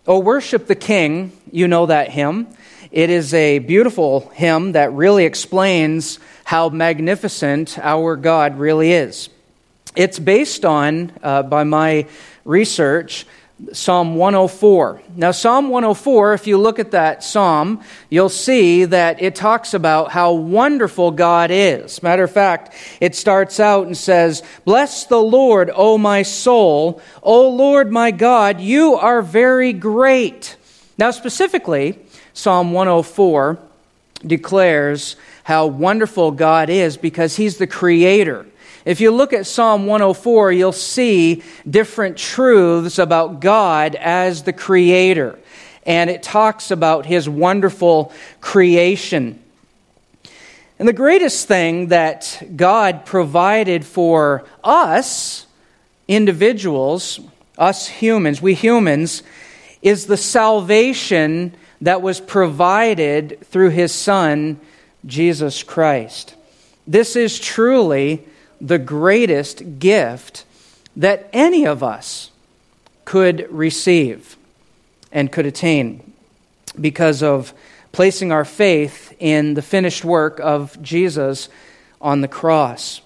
"O worship the King," you know that hymn. It is a beautiful hymn that really explains how magnificent our God really is. It's based on, by my research, Psalm 104. Now, Psalm 104, if you look at that psalm, you'll see that it talks about how wonderful God is. Matter of fact, it starts out and says, "Bless the Lord, O my soul. O Lord my God, you are very great." Now, specifically, Psalm 104 declares how wonderful God is because He's the Creator. If you look at Psalm 104, you'll see different truths about God as the Creator. And it talks about His wonderful creation. And the greatest thing that God provided for us, individuals, us humans, we humans, is the salvation that was provided through His Son, Jesus Christ. This is truly the greatest gift that any of us could receive and could attain because of placing our faith in the finished work of Jesus on the cross.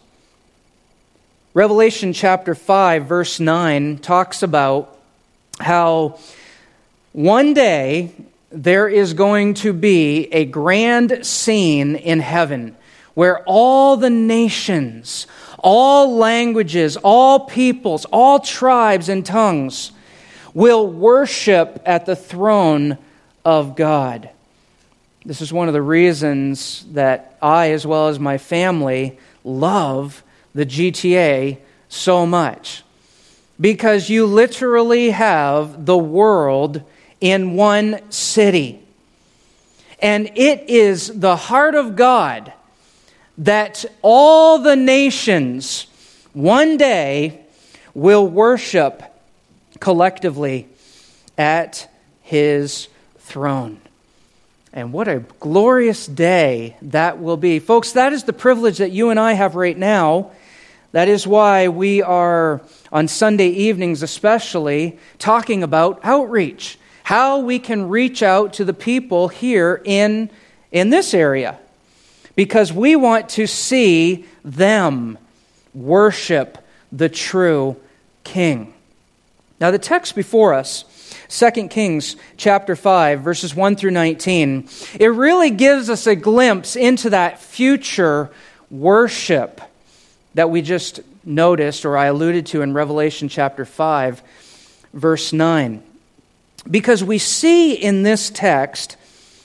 Revelation chapter 5, verse 9 talks about how one day there is going to be a grand scene in heaven where all the nations, all languages, all peoples, all tribes and tongues will worship at the throne of God. This is one of the reasons that I, as well as my family, love the GTA so much. Because you literally have the world in one city. And it is the heart of God that all the nations one day will worship collectively at His throne. And what a glorious day that will be. Folks, that is the privilege that you and I have right now. That is why we are, on Sunday evenings especially, talking about outreach. How we can reach out to the people here in this area. Because we want to see them worship the true King. Now the text before us, 2 Kings chapter 5, verses 1 through 19, it really gives us a glimpse into that future worship that we just noticed, or I alluded to in Revelation chapter 5, verse 9. Because we see in this text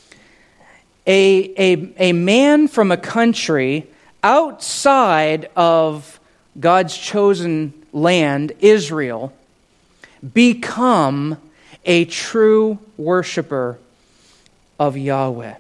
a man from a country outside of God's chosen land, Israel, become a true worshiper of Yahweh.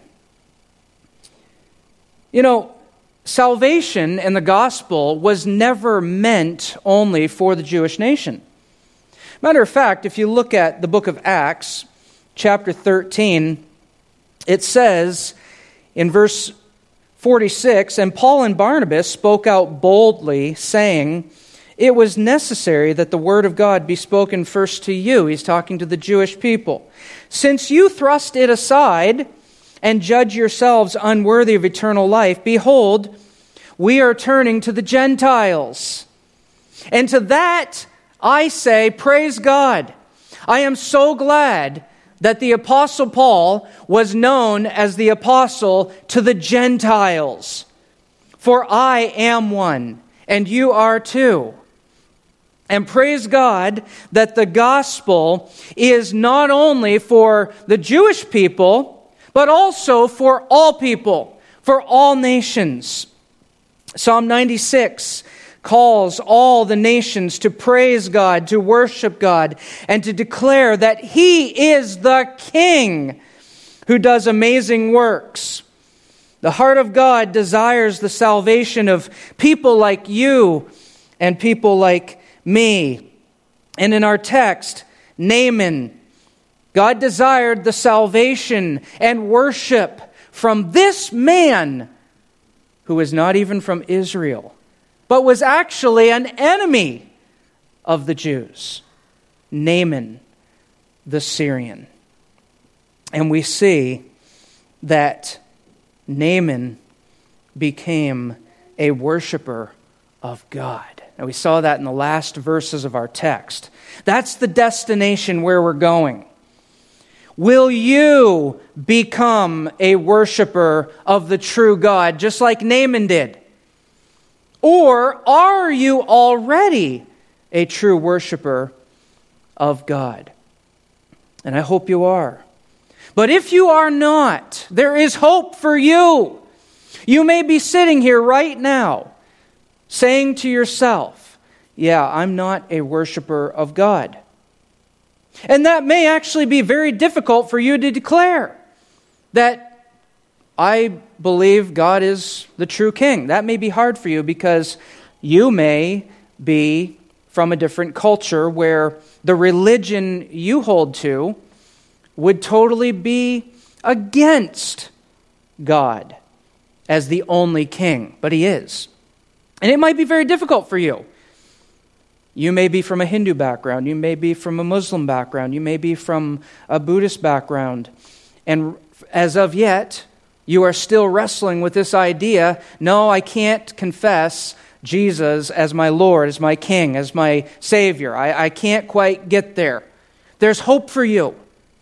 You know, salvation and the gospel was never meant only for the Jewish nation. Matter of fact, if you look at the book of Acts, chapter 13, it says in verse 46, "And Paul and Barnabas spoke out boldly, saying, 'It was necessary that the word of God be spoken first to you.'" He's talking to the Jewish people. "Since you thrust it aside and judge yourselves unworthy of eternal life, behold, we are turning to the Gentiles. And to that I say, praise God. I am so glad that the Apostle Paul was known as the apostle to the Gentiles. For I am one, and you are too. And praise God that the gospel is not only for the Jewish people, but also for all people, for all nations. Psalm 96 calls all the nations to praise God, to worship God, and to declare that He is the King who does amazing works. The heart of God desires the salvation of people like you and people like me. And in our text, Naaman, God desired the salvation and worship from this man who was not even from Israel, but was actually an enemy of the Jews. Naaman the Syrian. And we see that Naaman became a worshiper of God. Now, we saw that in the last verses of our text. That's the destination where we're going. Will you become a worshiper of the true God, just like Naaman did? Or are you already a true worshiper of God? And I hope you are. But if you are not, there is hope for you. You may be sitting here right now saying to yourself, yeah, I'm not a worshiper of God. And that may actually be very difficult for you to declare that I believe God is the true king. That may be hard for you because you may be from a different culture where the religion you hold to would totally be against God as the only king, but he is. And it might be very difficult for you. You may be from a Hindu background. You may be from a Muslim background. You may be from a Buddhist background. And as of yet, you are still wrestling with this idea, no, I can't confess Jesus as my Lord, as my King, as my Savior. I can't quite get there. There's hope for you.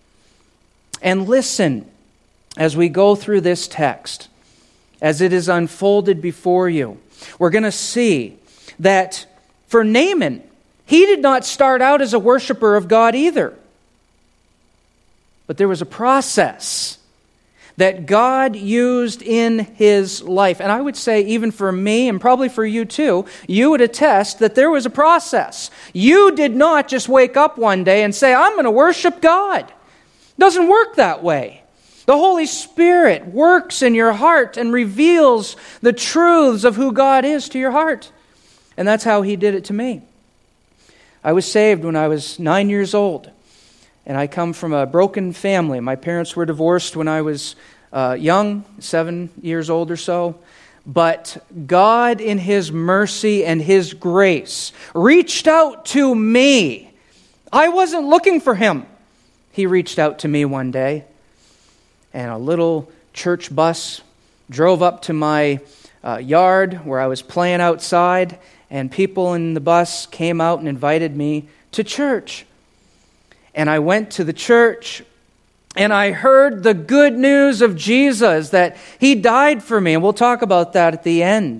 And listen, as we go through this text, as it is unfolded before you, we're going to see that for Naaman, he did not start out as a worshiper of God either. But there was a process that God used in his life. And I would say even for me, and probably for you too, you would attest that there was a process. You did not just wake up one day and say, I'm going to worship God. It doesn't work that way. The Holy Spirit works in your heart and reveals the truths of who God is to your heart. And that's how he did it to me. I was saved when I was 9 years old. And I come from a broken family. My parents were divorced when I was young, 7 years old or so. But God, in his mercy and his grace, reached out to me. I wasn't looking for him. He reached out to me one day. And a little church bus drove up to my yard where I was playing outside. And people in the bus came out and invited me to church. And I went to the church, and I heard the good news of Jesus, that he died for me. And we'll talk about that at the end.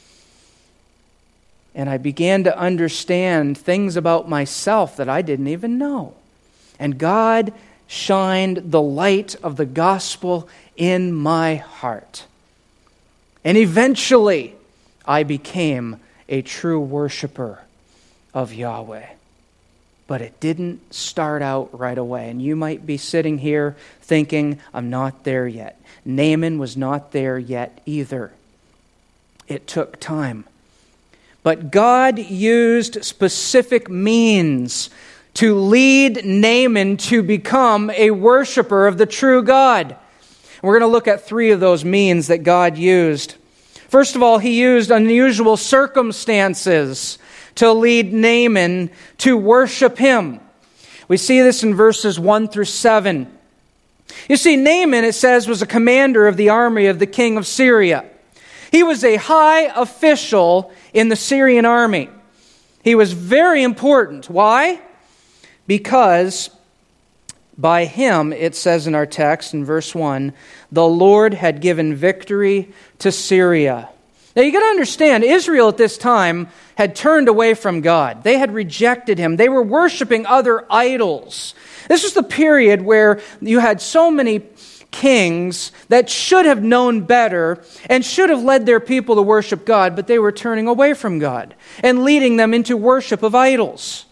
And I began to understand things about myself that I didn't even know. And God shined the light of the gospel in my heart. And eventually, I became a true worshiper of Yahweh. But it didn't start out right away. And you might be sitting here thinking, I'm not there yet. Naaman was not there yet either. It took time. But God used specific means to lead Naaman to become a worshiper of the true God. We're going to look at 3 of those means that God used. First of all, he used unusual circumstances to lead Naaman to worship him. We see this in verses 1 through 7. You see, Naaman, it says, was a commander of the army of the king of Syria. He was a high official in the Syrian army. He was very important. Why? Because by him, it says in our text in verse 1, the Lord had given victory to Syria. Now you got to understand, Israel at this time had turned away from God. They had rejected him. They were worshiping other idols. This was the period where you had so many kings that should have known better and should have led their people to worship God, but they were turning away from God and leading them into worship of idols.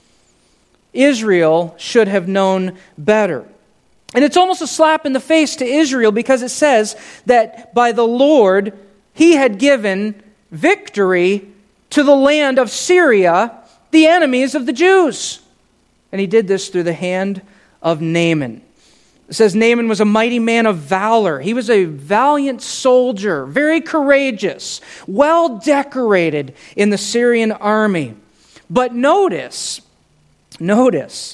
Israel should have known better. And it's almost a slap in the face to Israel because it says that by the Lord, he had given victory to the land of Syria, the enemies of the Jews. And he did this through the hand of Naaman. It says Naaman was a mighty man of valor. He was a valiant soldier, very courageous, well decorated in the Syrian army. But notice,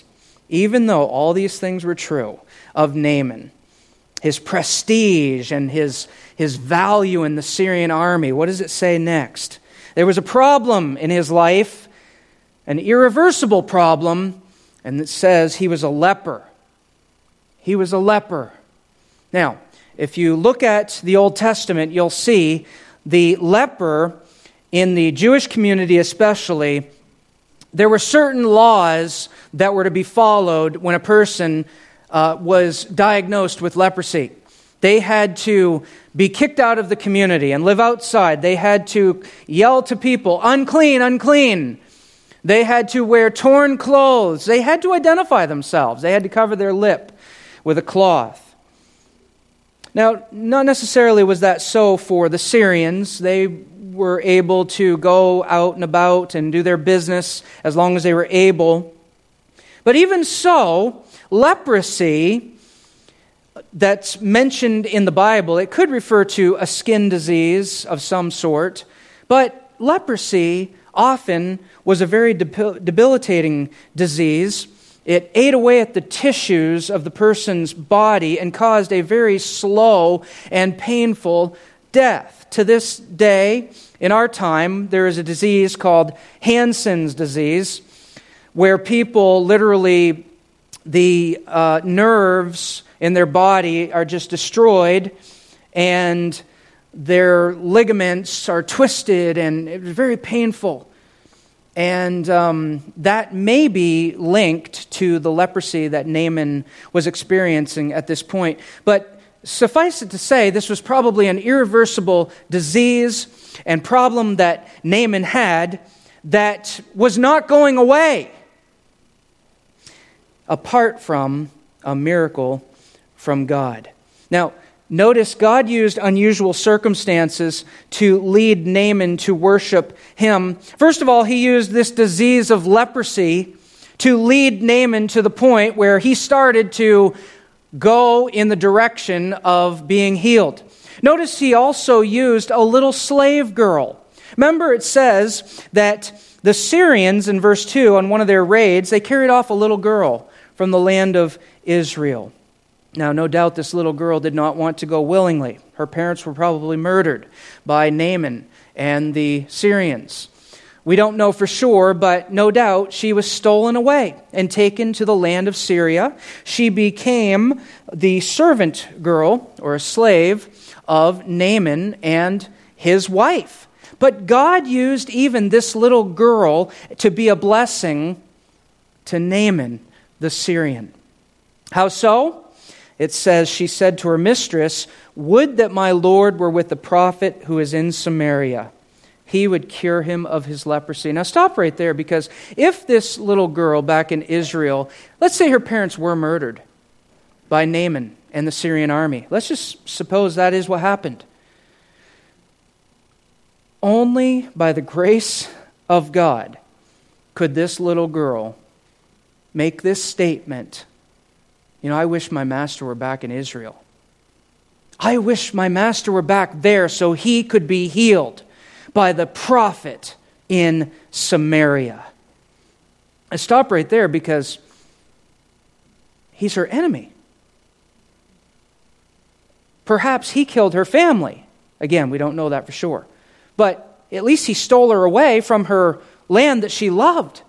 even though all these things were true of Naaman, his prestige and his value in the Syrian army, what does it say next? There was a problem in his life, an irreversible problem, and it says he was a leper. He was a leper. Now, if you look at the Old Testament, you'll see the leper, in the Jewish community especially, there were certain laws that were to be followed when a person was diagnosed with leprosy. They had to be kicked out of the community and live outside. They had to yell to people, "Unclean, unclean." They had to wear torn clothes. They had to identify themselves. They had to cover their lip with a cloth. Now, not necessarily was that so for the Syrians. They were able to go out and about and do their business as long as they were able. But even so, leprosy that's mentioned in the Bible, it could refer to a skin disease of some sort, but leprosy often was a very debilitating disease. It ate away at the tissues of the person's body and caused a very slow and painful death. To this day, in our time, there is a disease called Hansen's disease, where people literally, the nerves in their body are just destroyed, and their ligaments are twisted, and it's very painful. And that may be linked to the leprosy that Naaman was experiencing at this point. But suffice it to say, this was probably an irreversible disease and problem that Naaman had that was not going away apart from a miracle from God. Now, notice God used unusual circumstances to lead Naaman to worship him. First of all, he used this disease of leprosy to lead Naaman to the point where he started to go in the direction of being healed. Notice he also used a little slave girl. Remember, it says that the Syrians, in verse 2, on one of their raids, they carried off a little girl from the land of Israel. Now, no doubt this little girl did not want to go willingly. Her parents were probably murdered by Naaman and the Syrians. We don't know for sure, but no doubt she was stolen away and taken to the land of Syria. She became the servant girl or a slave of Naaman and his wife. But God used even this little girl to be a blessing to Naaman the Syrian. How so? It says, she said to her mistress, "Would that my Lord were with the prophet who is in Samaria. He would cure him of his leprosy." Now stop right there, because if this little girl back in Israel, let's say her parents were murdered by Naaman and the Syrian army. Let's just suppose that is what happened. Only by the grace of God could this little girl make this statement. I wish my master were back in Israel. I wish my master were back there so he could be healed by the prophet in Samaria. I stop right there because he's her enemy. Perhaps he killed her family. Again, we don't know that for sure. But at least he stole her away from her land that she loved.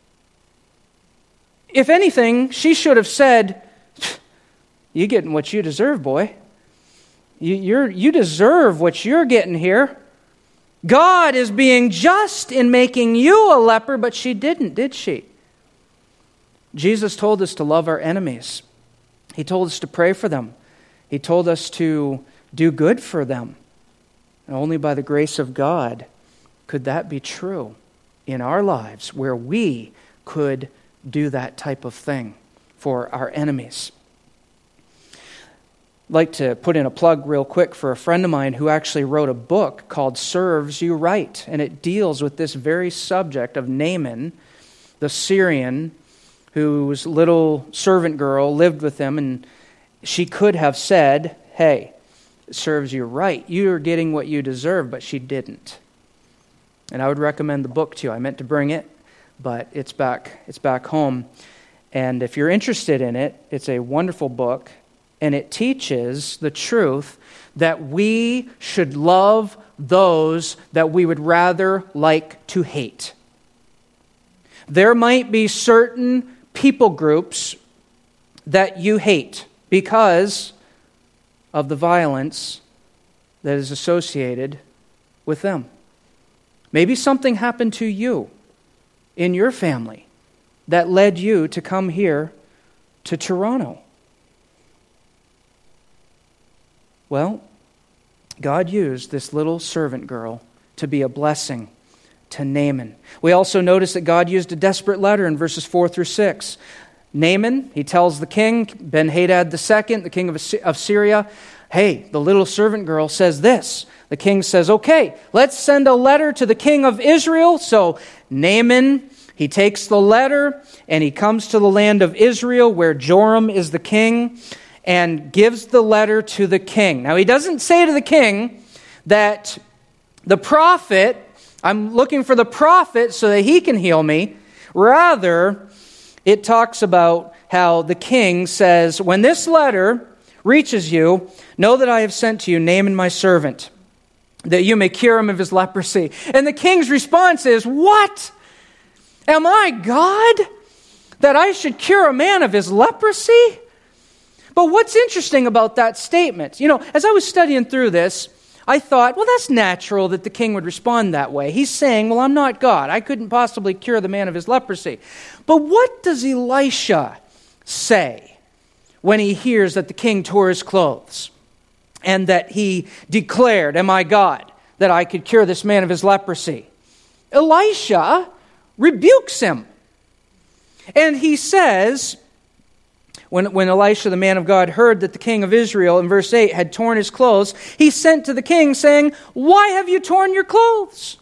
If anything, she should have said, "You're getting what you deserve, boy. You deserve what you're getting here. God is being just in making you a leper," but she didn't, did she? Jesus told us to love our enemies. He told us to pray for them. He told us to do good for them. And only by the grace of God could that be true in our lives, where we could do that type of thing for our enemies. I'd like to put in a plug real quick for a friend of mine who actually wrote a book called Serves You Right, and it deals with this very subject of Naaman, the Syrian, whose little servant girl lived with him, and she could have said, "Hey, it serves you right. You're getting what you deserve," but she didn't. And I would recommend the book to you. I meant to bring it, but it's back home. And if you're interested in it, it's a wonderful book, and it teaches the truth that we should love those that we would rather like to hate. There might be certain people groups that you hate because of the violence that is associated with them. Maybe something happened to you in your family that led you to come here to Toronto. Well, God used this little servant girl to be a blessing to Naaman. We also notice that God used a desperate letter in verses 4 through 6. Naaman, he tells the king, Ben-Hadad II, the king of Syria, hey, the little servant girl says this. The king says, okay, let's send a letter to the king of Israel. So Naaman, he takes the letter and he comes to the land of Israel where Joram is the king and gives the letter to the king. Now, he doesn't say to the king that the prophet, I'm looking for the prophet so that he can heal me. Rather, it talks about how the king says, when this letter reaches you, know that I have sent to you Naaman my servant, that you may cure him of his leprosy. And the king's response is, what? Am I God that I should cure a man of his leprosy? But what's interesting about that statement, as I was studying through this, I thought, well, that's natural that the king would respond that way. He's saying, well, I'm not God. I couldn't possibly cure the man of his leprosy. But what does Elisha say when he hears that the king tore his clothes and that he declared, am I God, that I could cure this man of his leprosy? Elisha rebukes him. And he says, when Elisha, the man of God, heard that the king of Israel, in verse 8, had torn his clothes, he sent to the king saying, why have you torn your clothes?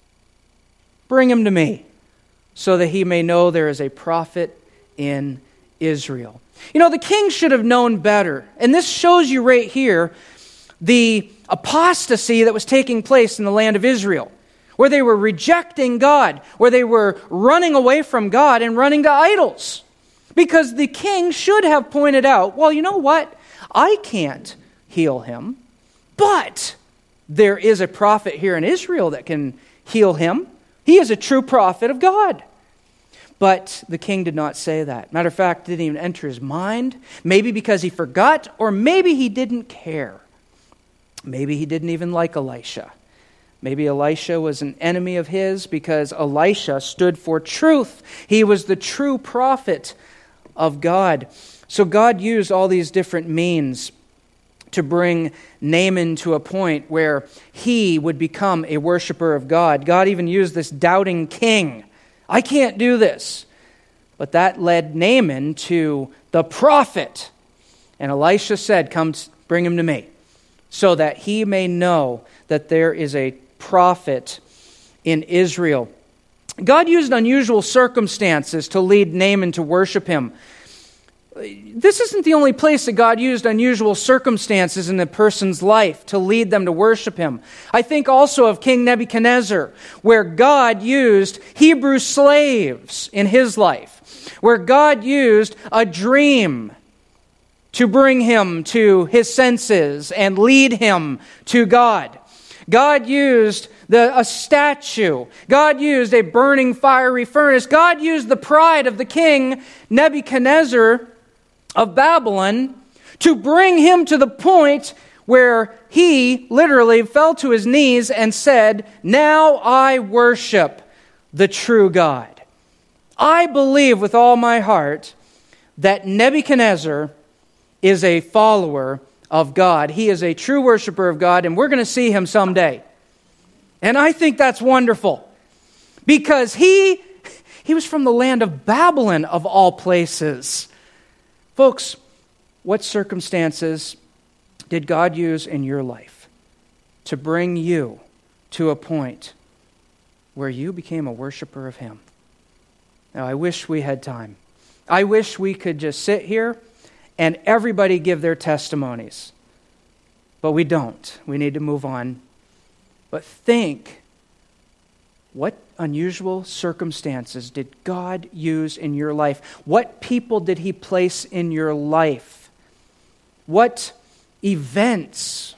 Bring him to me, so that he may know there is a prophet in Israel. The king should have known better. And this shows you right here the apostasy that was taking place in the land of Israel, where they were rejecting God, where they were running away from God and running to idols. Because the king should have pointed out, well, you know what? I can't heal him, but there is a prophet here in Israel that can heal him. He is a true prophet of God. But the king did not say that. Matter of fact, it didn't even enter his mind. Maybe because he forgot, or maybe he didn't care. Maybe he didn't even like Elisha. Maybe Elisha was an enemy of his because Elisha stood for truth. He was the true prophet of God. So God used all these different means to bring Naaman to a point where he would become a worshiper of God. God even used this doubting king. I can't do this. But that led Naaman to the prophet. And Elisha said, come, bring him to me, so that he may know that there is a prophet in Israel. God used unusual circumstances to lead Naaman to worship him. This isn't the only place that God used unusual circumstances in a person's life to lead them to worship him. I think also of King Nebuchadnezzar, where God used Hebrew slaves in his life, where God used a dream to bring him to his senses and lead him to God. God used a statue. God used a burning fiery furnace. God used the pride of the king Nebuchadnezzar of Babylon to bring him to the point where he literally fell to his knees and said, now I worship the true God. I believe with all my heart that Nebuchadnezzar is a follower of God. He is a true worshiper of God, and we're going to see him someday. And I think that's wonderful, because he was from the land of Babylon, of all places. Folks, what circumstances did God use in your life to bring you to a point where you became a worshiper of him? Now, I wish we had time. I wish we could just sit here and everybody give their testimonies. But we don't. We need to move on. But think, what unusual circumstances did God use in your life? What people did He place in your life? What events,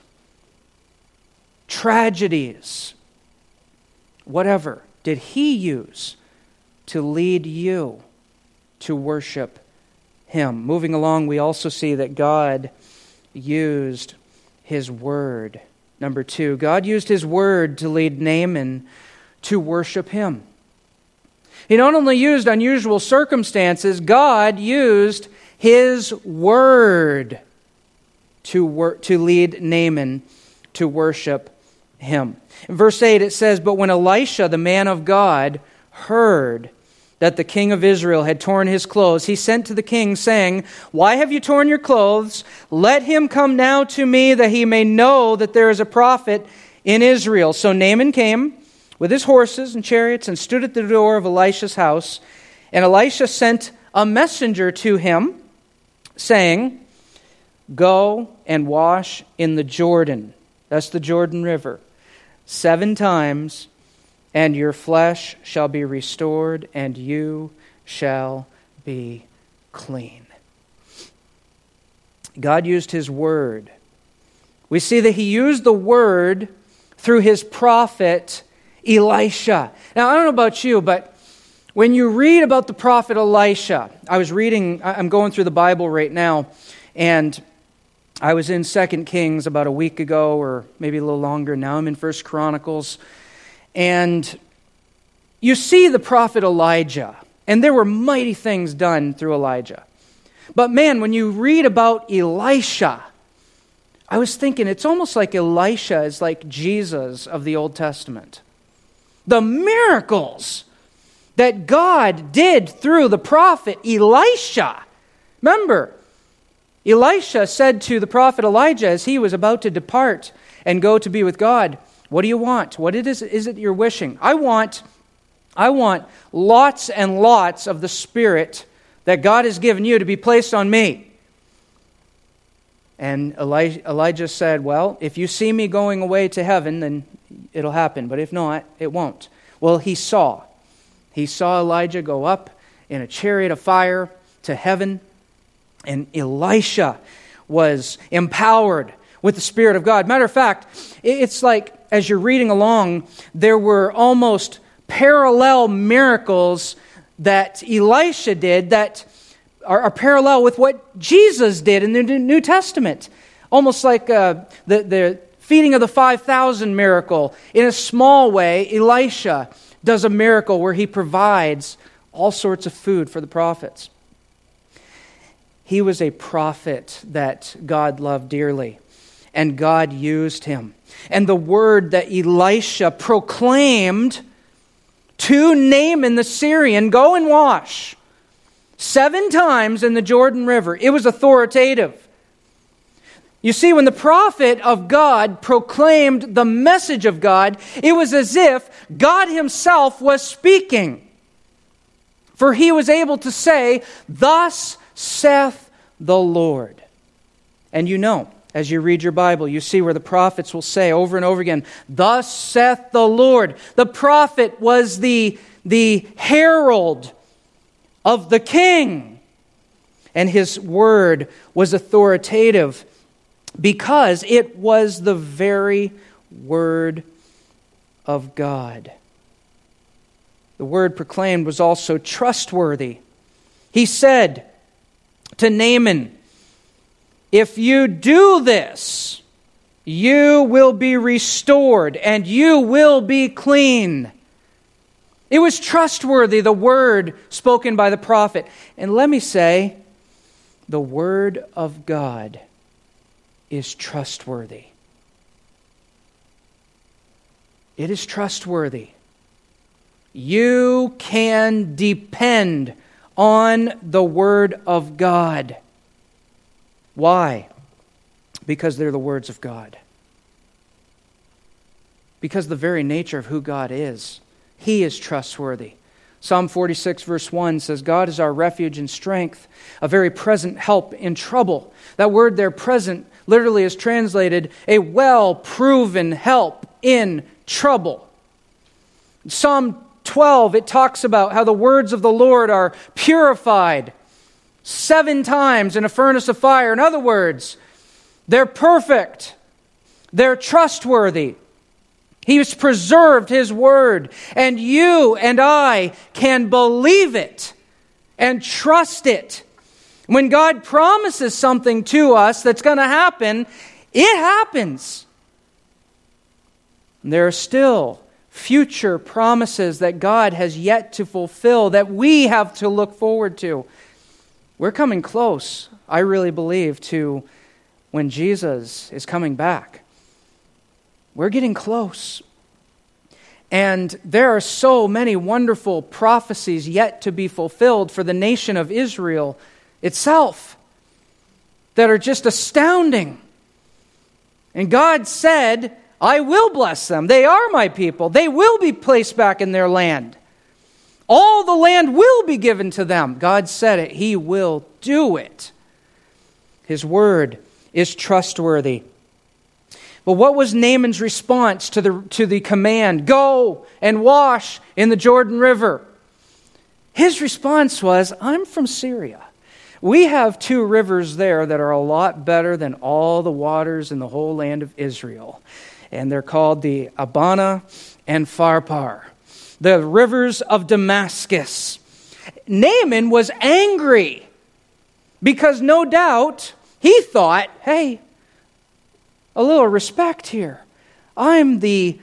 tragedies, whatever, did He use to lead you to worship Him? Moving along, we also see that God used His Word. Number 2, God used His Word to lead Naaman to worship Him. He not only used unusual circumstances, God used His Word to lead Naaman to worship Him. In verse 8 it says, "But when Elisha, the man of God, heard that the king of Israel had torn his clothes, he sent to the king, saying, 'Why have you torn your clothes? Let him come now to me, that he may know that there is a prophet in Israel.' So Naaman came with his horses and chariots and stood at the door of Elisha's house. And Elisha sent a messenger to him, saying, 'Go and wash in the Jordan,'" that's the Jordan River, "'7 times, and your flesh shall be restored, and you shall be clean.'" God used His Word. We see that He used the Word through His prophet Elisha. Now, I don't know about you, but when you read about the prophet Elisha, I'm going through the Bible right now, and I was in 2 Kings about a week ago, or maybe a little longer. Now I'm in 1 Chronicles. And you see the prophet Elijah, and there were mighty things done through Elijah. But man, when you read about Elisha, I was thinking it's almost like Elisha is like Jesus of the Old Testament. The miracles that God did through the prophet Elisha. Remember, Elisha said to the prophet Elijah as he was about to depart and go to be with God, "What do you want? What is it you're wishing?" I want lots and lots of the Spirit that God has given you to be placed on me." And Elijah said, "Well, if you see me going away to heaven, then it'll happen. But if not, it won't." Well, he saw Elijah go up in a chariot of fire to heaven. And Elisha was empowered with the Spirit of God. Matter of fact, it's like as you're reading along, there were almost parallel miracles that Elisha did that are parallel with what Jesus did in the New Testament. Almost like the feeding of the 5,000 miracle. In a small way, Elisha does a miracle where he provides all sorts of food for the prophets. He was a prophet that God loved dearly, and God used him. And the word that Elisha proclaimed to Naaman the Syrian, "Go and wash 7 times in the Jordan River," it was authoritative. You see, when the prophet of God proclaimed the message of God, it was as if God Himself was speaking. For He was able to say, "Thus saith the Lord." And you know, as you read your Bible, you see where the prophets will say over and over again, "Thus saith the Lord." The prophet was the herald of the king. And his word was authoritative because it was the very word of God. The word proclaimed was also trustworthy. He said to Naaman, "If you do this, you will be restored and you will be clean." It was trustworthy, the word spoken by the prophet. And let me say, the word of God is trustworthy. It is trustworthy. You can depend on the word of God. Why? Because they're the words of God. Because the very nature of who God is. He is trustworthy. Psalm 46 verse 1 says, "God is our refuge and strength, a very present help in trouble." That word there, present, literally is translated a well-proven help in trouble. Psalm 12, it talks about how the words of the Lord are purified 7 times in a furnace of fire. In other words, they're perfect. They're trustworthy. He's preserved His word, and you and I can believe it and trust it. When God promises something to us that's going to happen, it happens. And there are still future promises that God has yet to fulfill that we have to look forward to. We're coming close, I really believe, to when Jesus is coming back. We're getting close. And there are so many wonderful prophecies yet to be fulfilled for the nation of Israel itself that are just astounding. And God said, I will bless them. They are my people. They will be placed back in their land. All the land will be given to them. God said it. He will do it. His word is trustworthy. But what was Naaman's response to the command, go and wash in the Jordan River? His response was, I'm from Syria. We have 2 rivers there that are a lot better than all the waters in the whole land of Israel. And they're called the Abana and Pharpar, the rivers of Damascus. Naaman was angry because no doubt he thought, hey, a little respect here. I'm the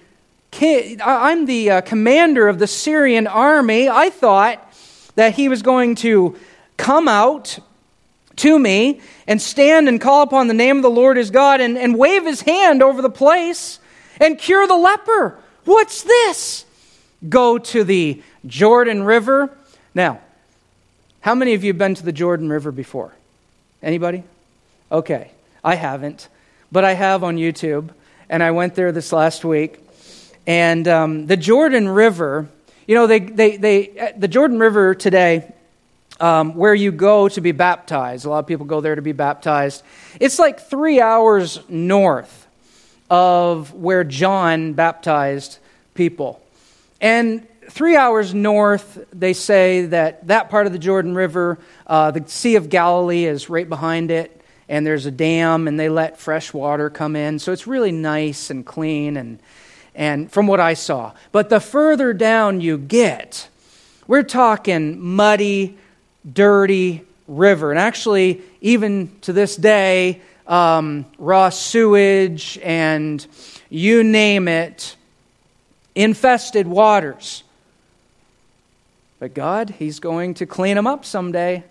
commander of the Syrian army. I thought that he was going to come out to me and stand and call upon the name of the Lord his God and wave his hand over the place and cure the leper. What's this? Go to the Jordan River. Now, how many of you have been to the Jordan River before? Anybody? Okay, I haven't. But I have on YouTube, and I went there this last week. And the Jordan River, you know, the Jordan River today, where you go to be baptized, a lot of people go there to be baptized. It's like 3 hours north of where John baptized people. And 3 hours north, they say that part of the Jordan River, the Sea of Galilee is right behind it. And there's a dam, and they let fresh water come in. So it's really nice and clean, and from what I saw. But the further down you get, we're talking muddy, dirty river. And actually, even to this day, raw sewage and you name it, infested waters. But God, He's going to clean them up someday.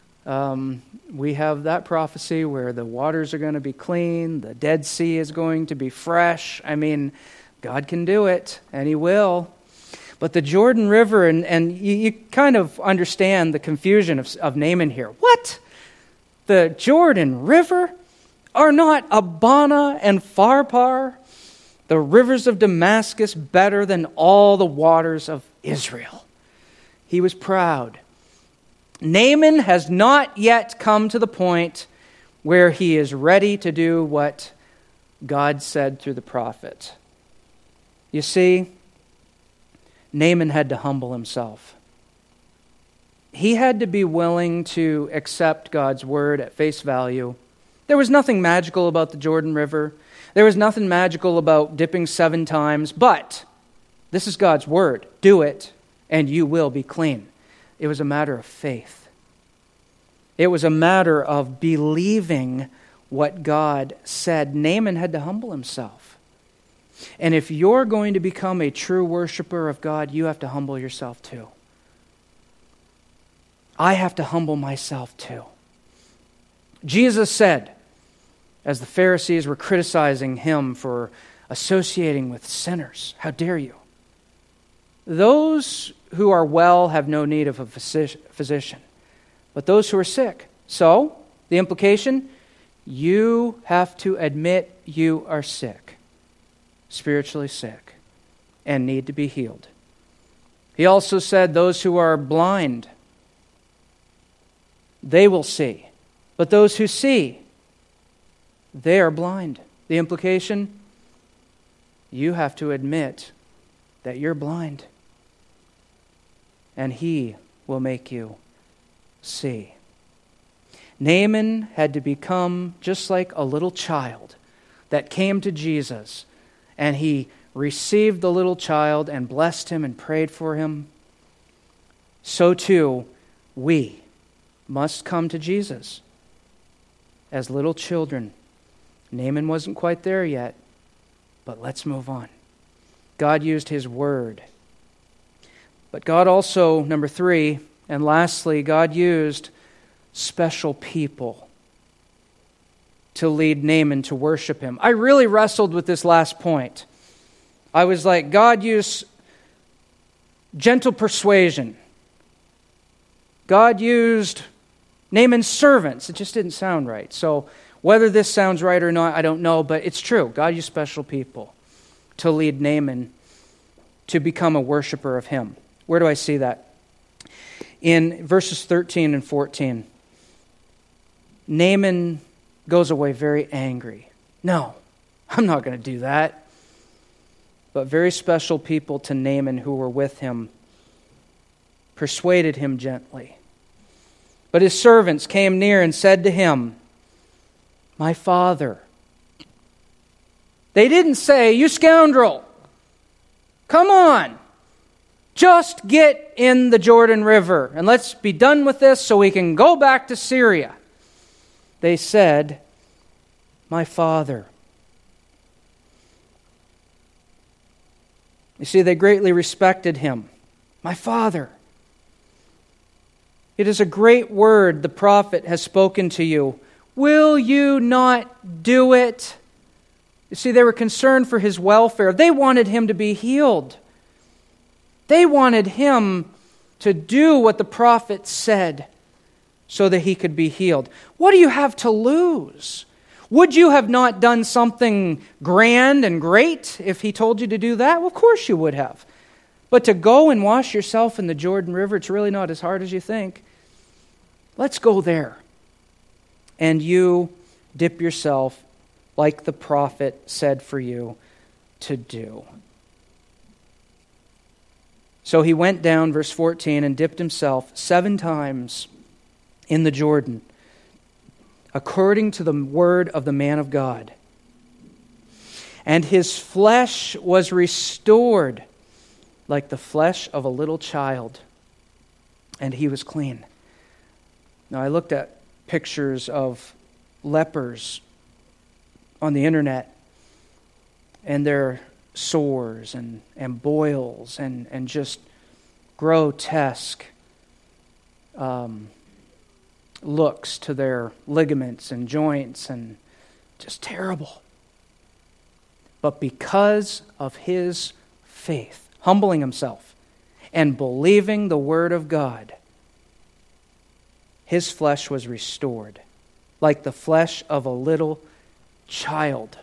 We have that prophecy where the waters are going to be clean, the Dead Sea is going to be fresh. I mean, God can do it, and He will. But the Jordan River, and you kind of understand the confusion of Naaman here. What? The Jordan River? Are not Abana and Pharpar, the rivers of Damascus, better than all the waters of Israel? He was proud. Naaman has not yet come to the point where he is ready to do what God said through the prophet. You see, Naaman had to humble himself. He had to be willing to accept God's word at face value. There was nothing magical about the Jordan River. There was nothing magical about dipping 7 times, but this is God's word. Do it, and you will be clean. It was a matter of faith. It was a matter of believing what God said. Naaman had to humble himself. And if you're going to become a true worshiper of God, you have to humble yourself too. I have to humble myself too. Jesus said, as the Pharisees were criticizing him for associating with sinners, how dare you? Those who are well have no need of a physician, but those who are sick. So, the implication, you have to admit you are sick, spiritually sick, and need to be healed. He also said those who are blind, they will see. But those who see, they are blind. The implication, you have to admit that you're blind. and he will make you see. Naaman had to become just like a little child that came to Jesus, and he received the little child and blessed him and prayed for him. So too, we must come to Jesus as little children. Naaman wasn't quite there yet, but let's move on. God used his word. But God also, number 3, and lastly, God used special people to lead Naaman to worship him. I really wrestled with this last point. I was like, God used gentle persuasion. God used Naaman's servants. It just didn't sound right. So whether this sounds right or not, I don't know, but it's true. God used special people to lead Naaman to become a worshiper of him. Where do I see that? In verses 13 and 14. Naaman goes away very angry. No, I'm not going to do that. But very special people to Naaman who were with him persuaded him gently. But his servants came near and said to him, "My father." They didn't say, "You scoundrel, come on, just get in the Jordan River and let's be done with this so we can go back to Syria." They said, "My father." You see, they greatly respected him. My father. It is a great word the prophet has spoken to you. Will you not do it? You see, they were concerned for his welfare. They wanted him to be healed. They wanted him to do what the prophet said so that he could be healed. What do you have to lose? Would you have not done something grand and great if he told you to do that? Well, of course you would have. But to go and wash yourself in the Jordan River, it's really not as hard as you think. Let's go there. And you dip yourself like the prophet said for you to do. So he went down, verse 14, and dipped himself 7 times in the Jordan, according to the word of the man of God. And his flesh was restored like the flesh of a little child, and he was clean. Now, I looked at pictures of lepers on the internet, and their sores and boils and just grotesque looks to their ligaments and joints, and just terrible. But because of his faith, humbling himself and believing the word of God, his flesh was restored like the flesh of a little child.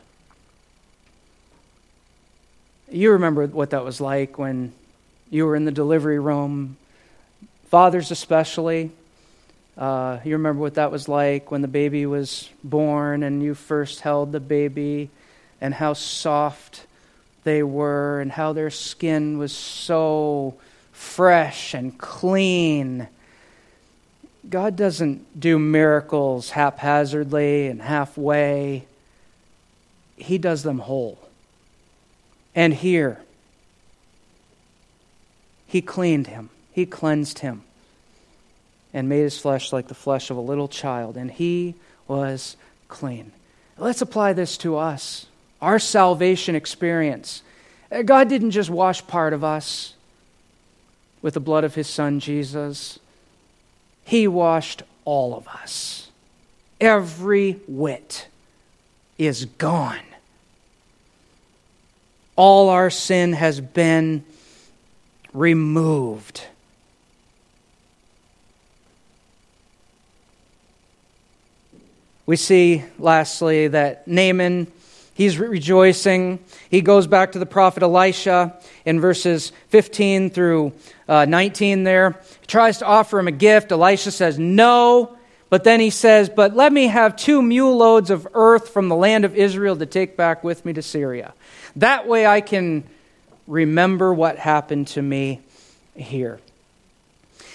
You remember what that was like when you were in the delivery room, fathers especially. You remember what that was like when the baby was born and you first held the baby, and how soft they were and how their skin was so fresh and clean. God doesn't do miracles haphazardly and halfway. He does them whole. And here, he cleaned him. He cleansed him and made his flesh like the flesh of a little child, and he was clean. Let's apply this to us, our salvation experience. God didn't just wash part of us with the blood of his Son, Jesus. He washed all of us. Every whit is gone. All our sin has been removed. We see, lastly, that Naaman, he's rejoicing. He goes back to the prophet Elisha in verses 15 through 19 there. He tries to offer him a gift. Elisha says no, but then he says, "But let me have 2 mule loads of earth from the land of Israel to take back with me to Syria. That way I can remember what happened to me here."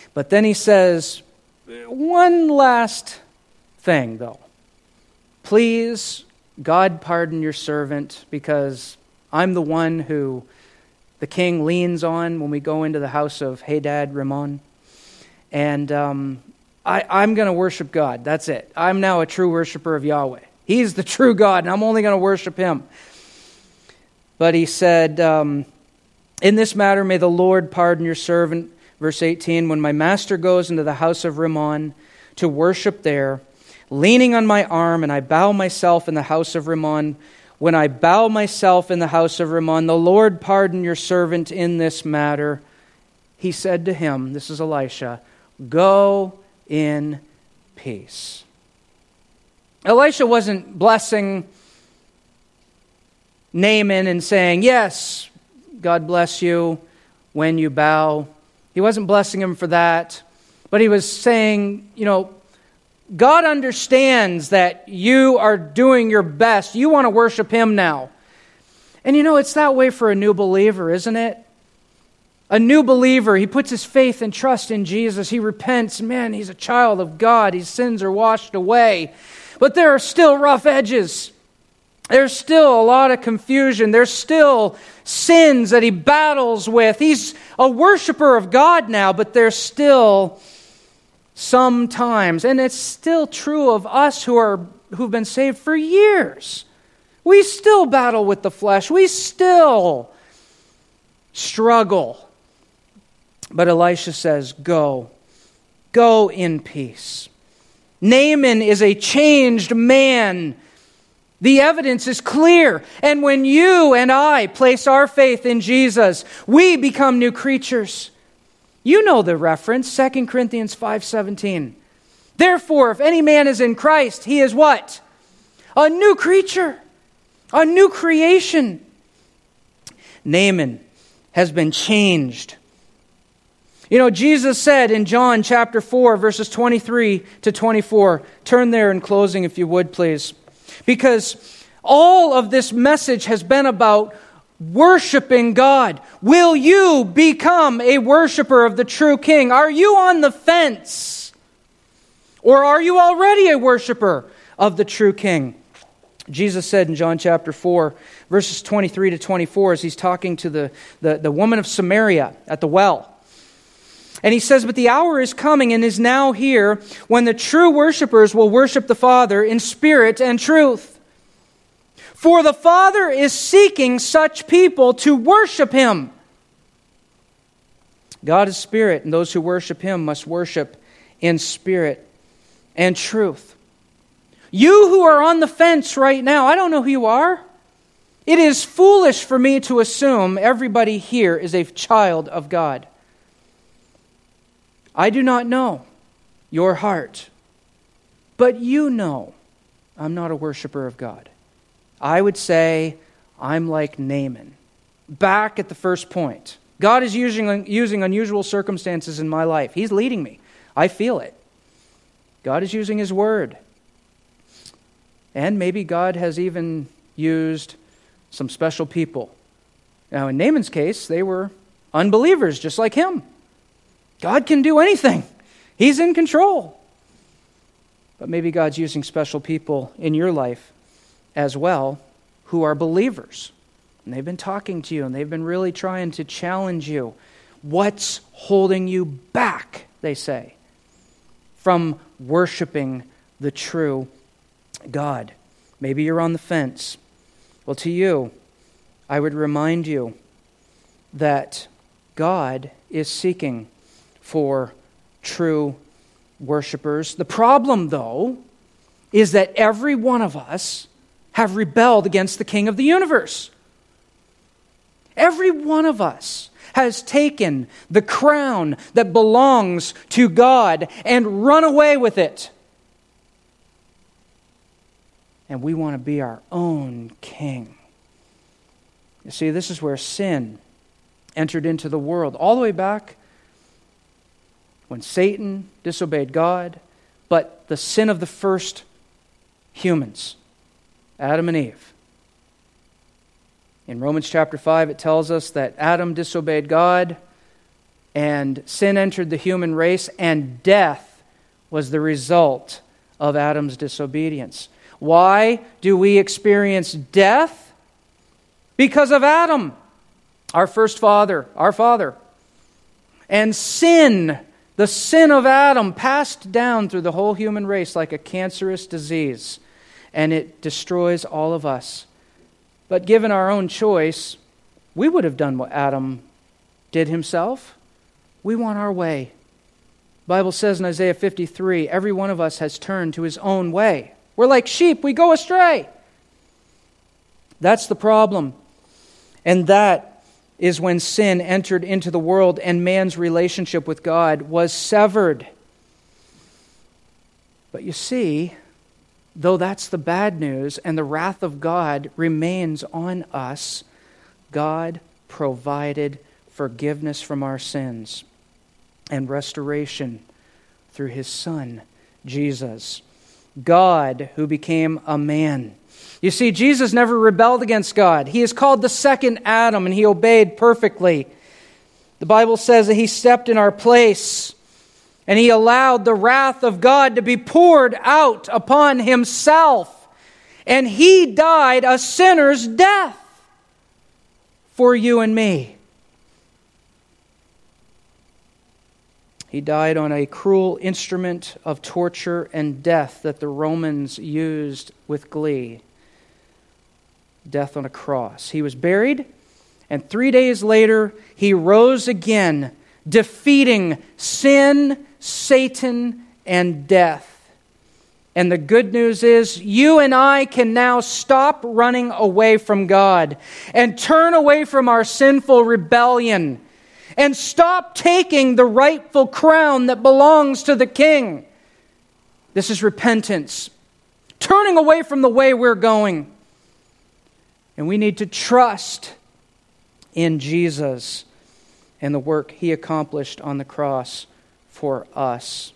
But then he says, one last thing, though. Please, God, pardon your servant, because I'm the one who the king leans on when we go into the house of Hadad Rimmon. And I'm going to worship God. That's it. I'm now a true worshiper of Yahweh. He's the true God, and I'm only going to worship him. But he said, in this matter, may the Lord pardon your servant. Verse 18, when my master goes into the house of Rimmon to worship there, leaning on my arm, and I bow myself in the house of Rimmon, when I bow myself in the house of Rimmon, the Lord pardon your servant in this matter. He said to him, this is Elisha, go in peace. Elisha wasn't blessing Naaman and saying, yes, God bless you when you bow. He wasn't blessing him for that, but he was saying, God understands that you are doing your best. You want to worship him now. And it's that way for a new believer, isn't it? A new believer, he puts his faith and trust in Jesus. He repents. Man, he's a child of God. His sins are washed away. But there are still rough edges. There's still a lot of confusion. There's still sins that he battles with. He's a worshiper of God now, but there's still sometimes, and it's still true of us who've been saved for years. We still battle with the flesh. We still struggle. But Elisha says, go in peace. Naaman is a changed man. The evidence is clear. And when you and I place our faith in Jesus, we become new creatures. You know the reference, 2 Corinthians 5:17. Therefore, if any man is in Christ, he is what? A new creature, a new creation. Naaman has been changed. Jesus said in John chapter 4, verses 23 to 24, turn there in closing if you would, please. Because all of this message has been about worshiping God. Will you become a worshiper of the true King? Are you on the fence? Or are you already a worshiper of the true King? Jesus said in John chapter 4, verses 23 to 24, as he's talking to the woman of Samaria at the well. And he says, but the hour is coming and is now here when the true worshipers will worship the Father in spirit and truth. For the Father is seeking such people to worship him. God is spirit, and those who worship him must worship in spirit and truth. You who are on the fence right now, I don't know who you are. It is foolish for me to assume everybody here is a child of God. I do not know your heart, but you know I'm not a worshiper of God. I would say I'm like Naaman. Back at the first point. God is using unusual circumstances in my life. He's leading me. I feel it. God is using his word. And maybe God has even used some special people. Now, in Naaman's case, they were unbelievers just like him. God can do anything. He's in control. But maybe God's using special people in your life as well who are believers. And they've been talking to you and they've been really trying to challenge you. What's holding you back, they say, from worshiping the true God? Maybe you're on the fence. Well, to you, I would remind you that God is seeking for true worshipers. The problem, though, is that every one of us have rebelled against the King of the universe. Every one of us has taken the crown that belongs to God and run away with it. And we want to be our own king. You see, this is where sin entered into the world, all the way back when Satan disobeyed God, but the sin of the first humans, Adam and Eve. In Romans chapter 5, it tells us that Adam disobeyed God, And sin entered the human race, and death was the result of Adam's disobedience. Why do we experience death? Because of Adam, our first father, our father. And sin, the sin of Adam, passed down through the whole human race like a cancerous disease, and it destroys all of us. But given our own choice, we would have done what Adam did himself. We want our way. The Bible says in Isaiah 53, every one of us has turned to his own way. We're like sheep, we go astray. That's the problem. And that is when sin entered into the world and man's relationship with God was severed. But you see, though that's the bad news and the wrath of God remains on us, God provided forgiveness from our sins and restoration through His Son, Jesus. God who became a man. You see, Jesus never rebelled against God. He is called the second Adam, and He obeyed perfectly. The Bible says that He stepped in our place, and He allowed the wrath of God to be poured out upon Himself. And He died a sinner's death for you and me. He died on a cruel instrument of torture and death that the Romans used with glee. Death on a cross. He was buried, and 3 days later, He rose again, defeating sin, Satan, and death. And the good news is, you and I can now stop running away from God and turn away from our sinful rebellion and stop taking the rightful crown that belongs to the King. This is repentance. Turning away from the way we're going. And we need to trust in Jesus and the work He accomplished on the cross for us.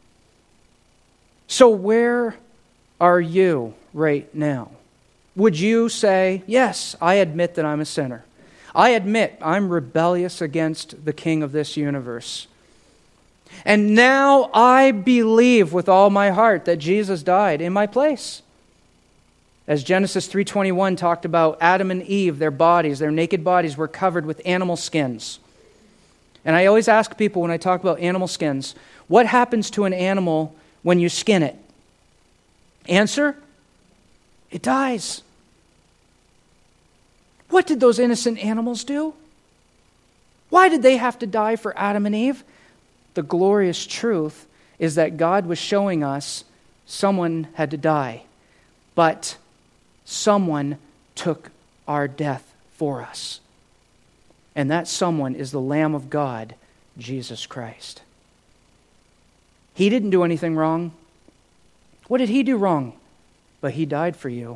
So where are you right now? Would you say, yes, I admit that I'm a sinner. I admit I'm rebellious against the King of this universe. And now I believe with all my heart that Jesus died in my place. As Genesis 3:21 talked about, Adam and Eve, their bodies, their naked bodies were covered with animal skins. And I always ask people when I talk about animal skins, what happens to an animal when you skin it? Answer? It dies. What did those innocent animals do? Why did they have to die for Adam and Eve? The glorious truth is that God was showing us someone had to die, but someone took our death for us. And that someone is the Lamb of God, Jesus Christ. He didn't do anything wrong. What did He do wrong? But He died for you.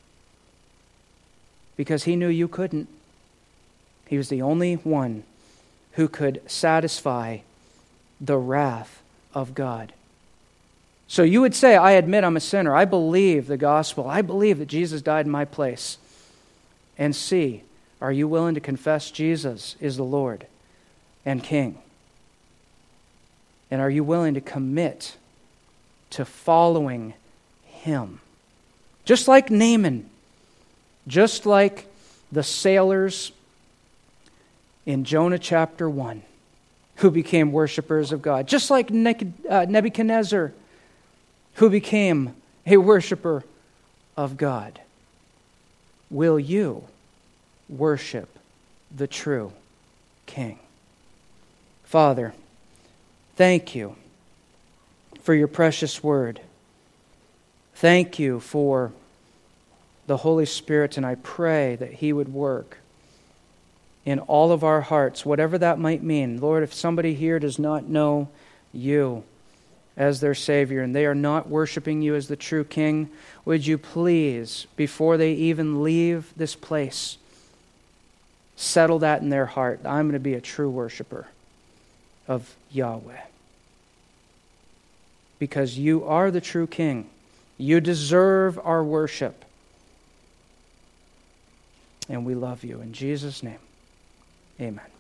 Because He knew you couldn't. He was the only one who could satisfy the wrath of God. So you would say, I admit I'm a sinner. I believe the gospel. I believe that Jesus died in my place. And see, are you willing to confess Jesus is the Lord and King? And are you willing to commit to following Him? Just like Naaman. Just like the sailors in Jonah chapter 1 who became worshipers of God. Just like Nebuchadnezzar who became a worshiper of God. Will you worship the true King? Father, thank You for Your precious word. Thank You for the Holy Spirit, and I pray that He would work in all of our hearts, whatever that might mean. Lord, if somebody here does not know You as their Savior, and they are not worshiping You as the true King, would You please, before they even leave this place, settle that in their heart. I'm going to be a true worshiper of Yahweh. Because You are the true King. You deserve our worship. And we love You. In Jesus' name, amen.